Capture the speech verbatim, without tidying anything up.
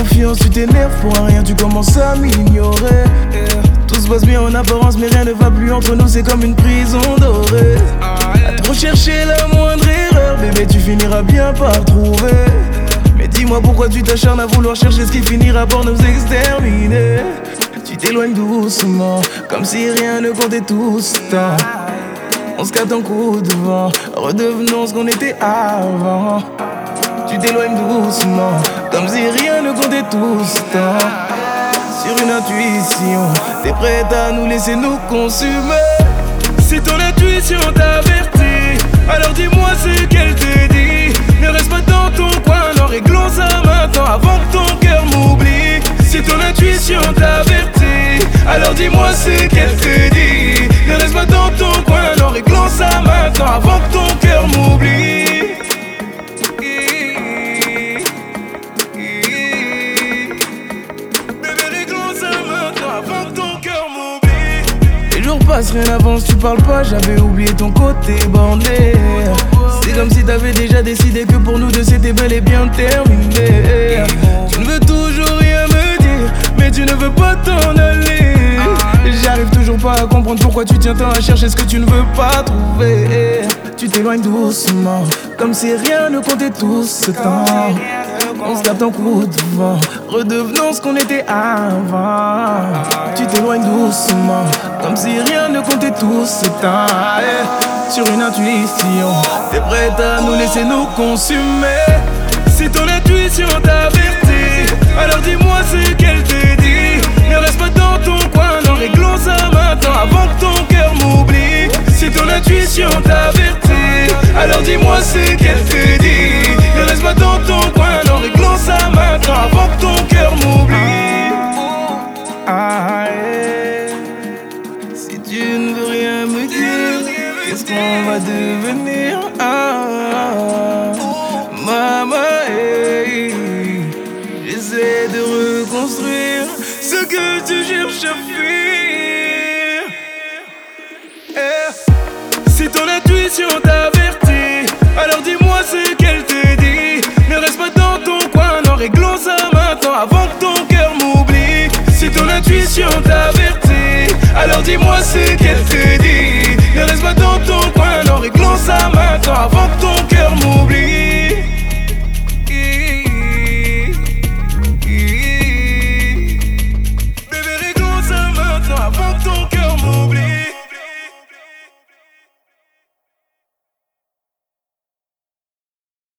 confiance, tu t'énerves pour un rien, tu commences à m'ignorer. Yeah. Tout se passe bien en apparence, mais rien ne va plus entre nous, c'est comme une prison dorée. À trop chercher la moindre erreur, bébé, tu finiras bien par trouver. Mais dis-moi pourquoi tu t'acharnes à vouloir chercher ce qui finira par nous exterminer. Tu t'éloignes doucement, comme si rien ne comptait tout ce temps. On se capte en coup de vent, redevenons ce qu'on était avant. Tu t'éloignes doucement, comme si rien ne comptait tout ce temps. Sur une intuition, t'es prête à nous laisser nous consumer. Si ton intuition t'avertit, alors dis-moi ce qu'elle te dit. Ne reste pas dans ton coin, non, réglons ça maintenant avant que ton cœur m'oublie. Si ton intuition t'avertit, alors dis-moi ce qu'elle te dit. Ne reste pas dans ton coin, non, réglons ça maintenant avant que ton cœur m'oublie. Passe, rien n'avance, tu parles pas, j'avais oublié ton côté borné. C'est comme si t'avais déjà décidé que pour nous deux c'était bel et bien terminé. Tu ne veux toujours rien me dire, mais tu ne veux pas t'en aller. J'arrive toujours pas à comprendre pourquoi tu tiens tant à chercher ce que tu ne veux pas trouver. Tu t'éloignes doucement, comme si rien ne comptait tout ce temps. On se capte en coup de vent, redevenons ce qu'on était avant. Tu t'éloignes doucement, comme si rien ne comptait tout ce temps. Yeah. Sur une intuition, t'es prête à nous laisser nous consumer. Si ton intuition t'avertit, alors dis-moi ce qu'elle te dit. Ne reste pas dans ton coin, non, réglons ça maintenant avant que ton cœur m'oublie. Si ton intuition t'avertit, alors dis-moi ce qu'elle te dit. Ne reste pas dans ton coin, non, réglons ça maintenant avant que ton cœur m'oublie. Ah, yeah. Si tu ne veux rien me dire, qu'est-ce qu'on va devenir? Ah, maman, hey. J'essaie de reconstruire ce que tu cherches à fuir. Yeah. Si ton intuition t'avertit, alors dis-moi ce qu'elle te dit. Ne reste pas dans ton coin, non, réglons ça maintenant avant que ton cœur m'oublie. Si ton intuition t'avertit, alors dis-moi ce qu'elle te dit. Ne reste pas dans ton coin, non, réglons ça maintenant avant que ton cœur m'oublie.